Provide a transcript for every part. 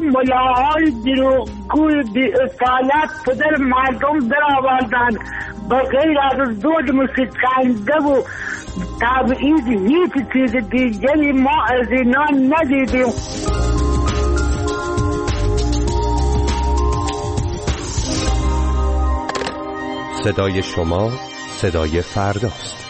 ملاهای دروغگوی بی اصالت پدر مردم در آوردن به غیر از دود موسیقنده و تبعید هیچ چیز دیگری ما از اینا ندیدیم. صدای شما صدای فرداست.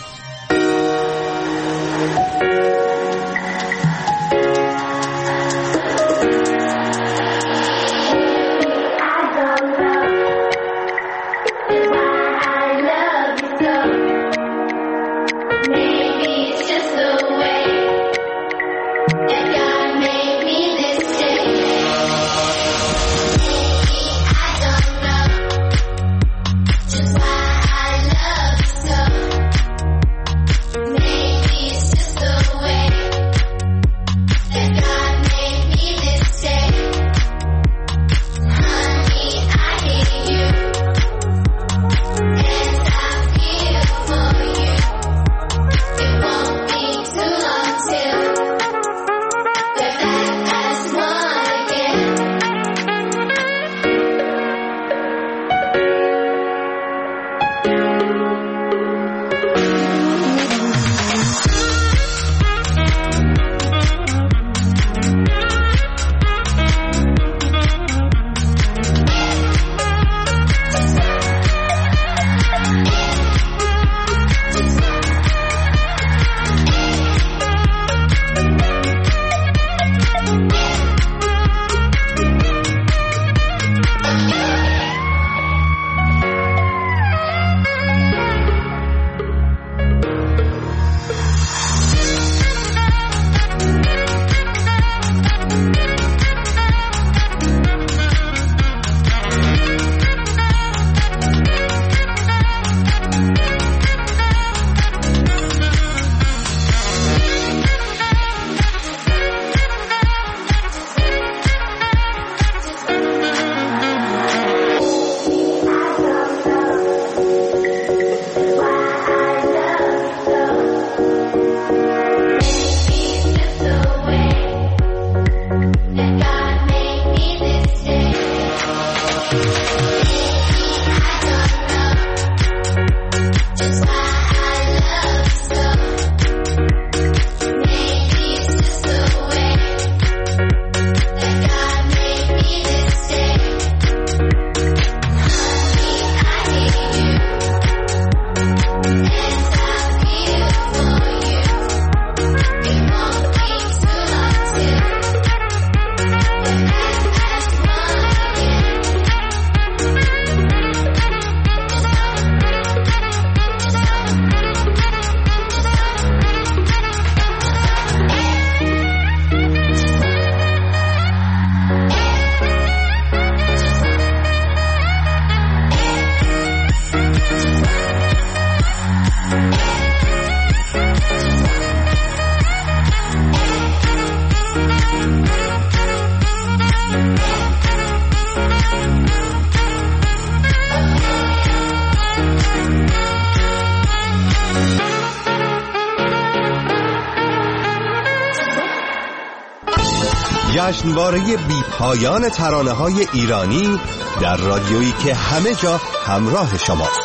جشنواره بی پایان ترانه‌های ایرانی در رادیویی که همه جا همراه شماست.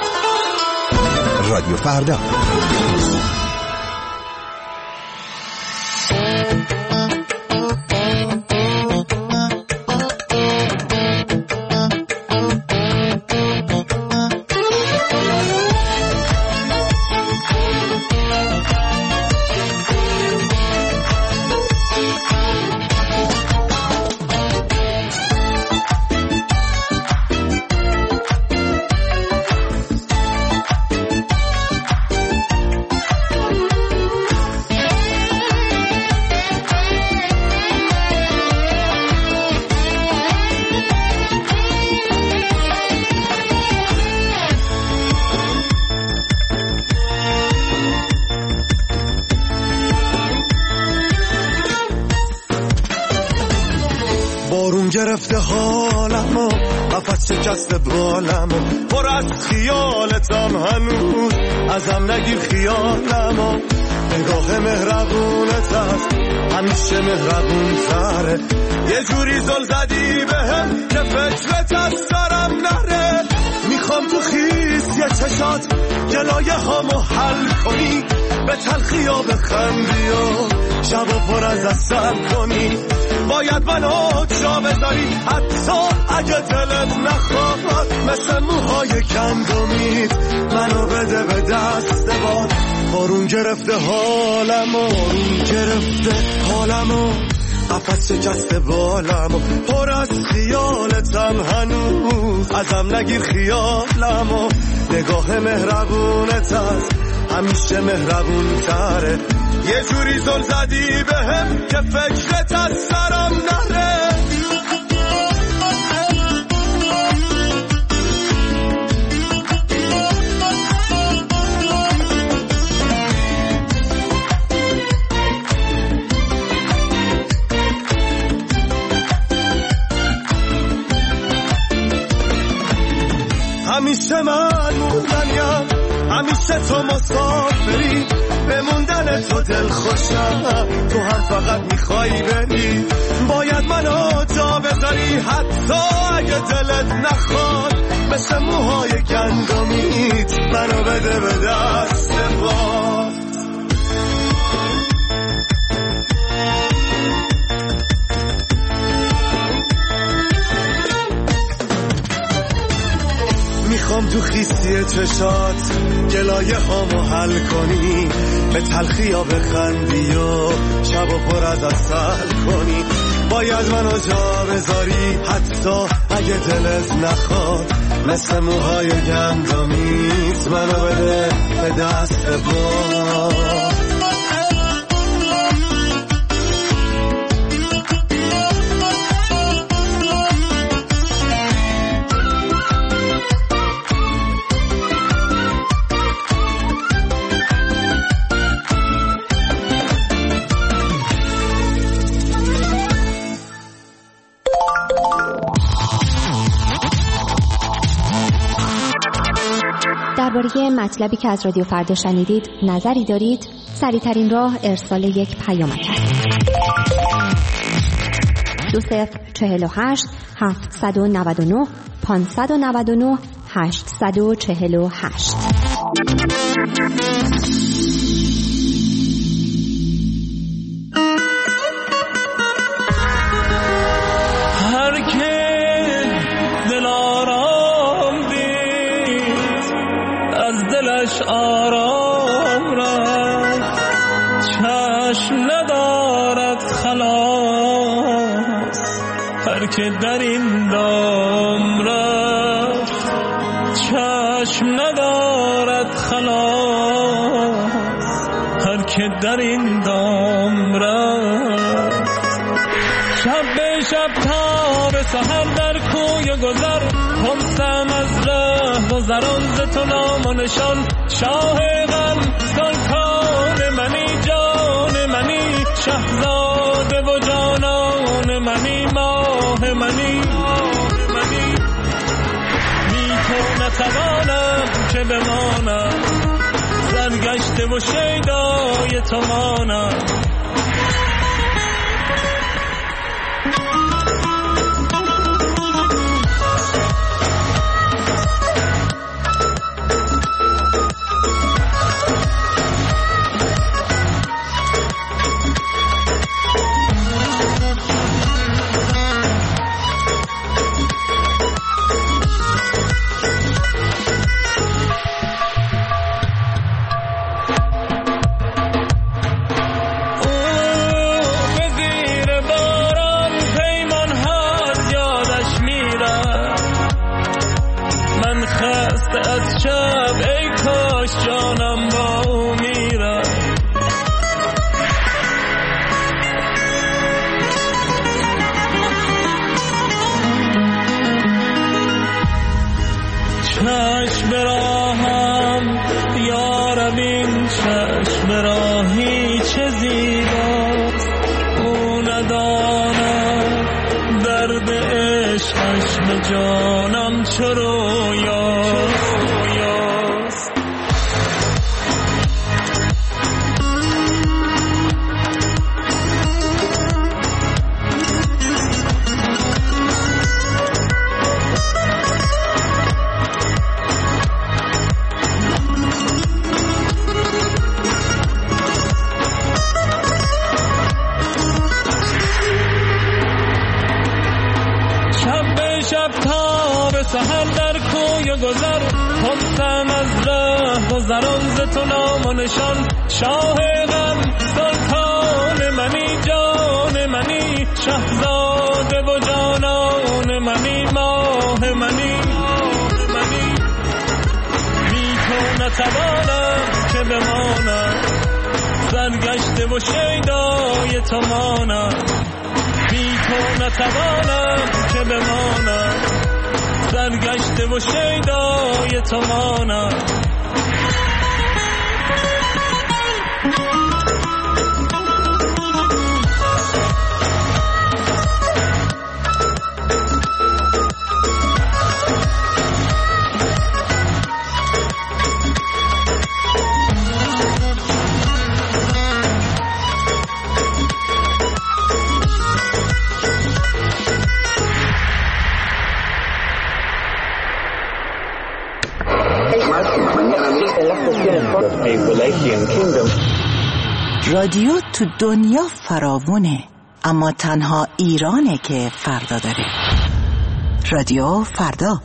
رادیو فردا. گرفته حالمو قفس شکسته بالمو پر از خیالتم هنوز ازم نگیر خیالمو نگاه مهربونت هست همیشه مهربون تره. یه جوری زل زدی بهم که فکرت از سرم نره. میخوام تو خیس یه چشات گلایه هامو حل کنی، به تلخی ها بخندی و شب و پر از اثر کنی. باید منو جا بذاری حتی اگه دلت نخواد، مثل موهای گندمیت منو بده به دست باد. بارون گرفته حالمو، بارون گرفته حالمو، قفس شکسته بالمو، پر از خیالتم هنوز، ازم نگیر خیالمو. نگاه مهربونت هست همیشه مهربون تره. یه جوری زل زدی بهم که فکرت از سرم نره. همیشه من موندنیم، همیشه تو مسافری، به موندن تو دل خوشم، تو هم فقط میخوایی بری. باید منو جا بذاری حتی اگه دلت نخواد، مثل موهای گندمیت منو بده به دست باد. میخوام تو خیسی چشات گلایه هامو حل کنی، به تلخی ها بخندی و شب و پر از عسل کنی. باید منو جا بذاری حتی اگه دلت نخواد، مثل موهای گندمیت منو بده به دست باد. درباره مطلبی که از رادیو فردا شنیدید نظری دارید؟ سریع‌ترین راه ارسال یک پیامک است. 2048 799 599 848. هر که دل آرام دید از دلش آرام رفت، چشم ندارد خلاص هر که در این دام رفت، چشم ندارد خلاص هر که در این دام رفت. شب به شب تا به سحر در کوی گذر، پرسم از ره گذران ز تو نام و نشان. شاه غم سلطان منی، جان منی، شهزاده و جانان منی، ماه منی. بی تو نتوانم که بمانم، سرگشته و شیدای تو مانم. از شب ای کاش جانم با او میرم. چشم راهم یارب، این چشم راهی چه زیباست، او نداند درد عشقش به جانم چه رویاست. سهر در کوی و گذر پرسم از ره گذران ز تو نام و نشان شاه غم سلطان منی جان منی شهزاده و جانان منی ماه منی بی تو نتوانم که بمانم سرگشته و شیدای تو مانم بی تو نتوانم که بمانم سرگشته و شیدای تو مانم رادیو تو دنیا فراوونه، اما تنها ایرانه که فردا داره. رادیو فردا.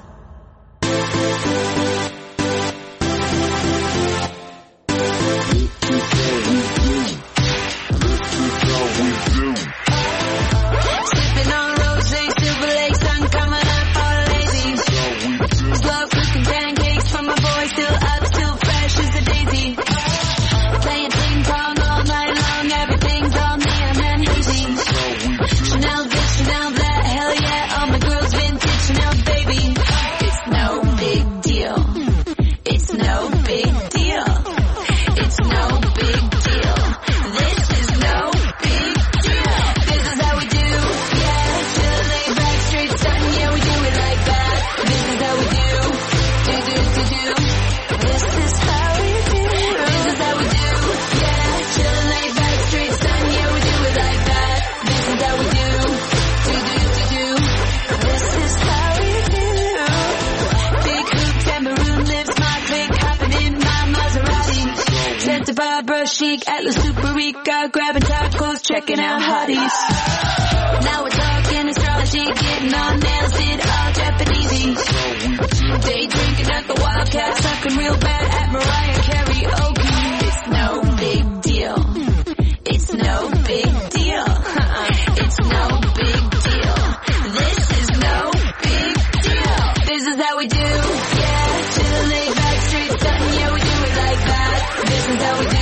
Chic, Atlas Super Rica, grabbing tacos, checking out hotties. Now we're talking astrology, getting on nails, did all Japanesey. Day drinking at the Wildcat, sucking real bad at Mariah karaoke. It's no big deal. It's no big deal. It's no big deal. This is no big deal. This is how we do. Yeah, chillin' laid back, straight stuntin'. Yeah, we do it like that. This is how we do.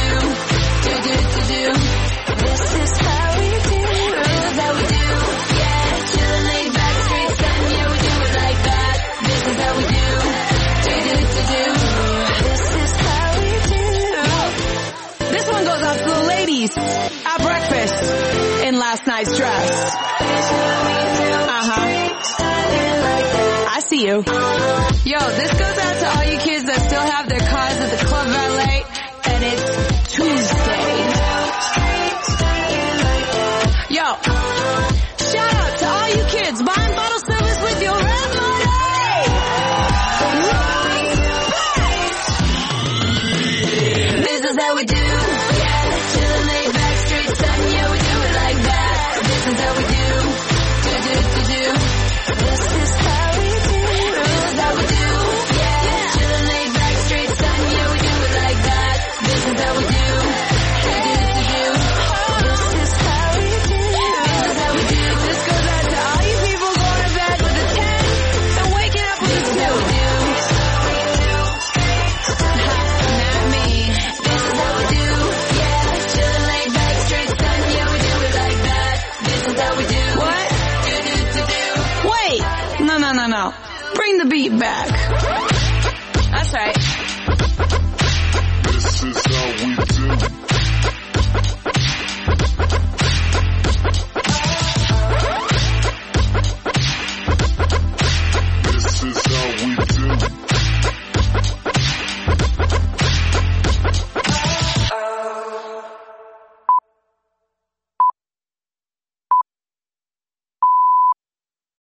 This is how we do. This is how we do. Yeah, chillin' laid back, straight stuntin'. Yeah, we do it like that. This is how we do. This is how we do. This one goes out to the ladies at breakfast in last night's dress. I see you. Yo, this goes out to all you kids that still have their cars at the club valet, and it's Tuesday. Yo, shout out to all you kids buying bottle service with your rent money. This is how we do. Yeah, chillin' laid back, straight stuntin'. Yeah, we do it like that. This is how we do. This is how we do. This is how we do. Yeah, chillin' laid back, straight stuntin'. Yeah, we do it like that. This is how we do. No. Bring the beat back. That's right. This is how we do.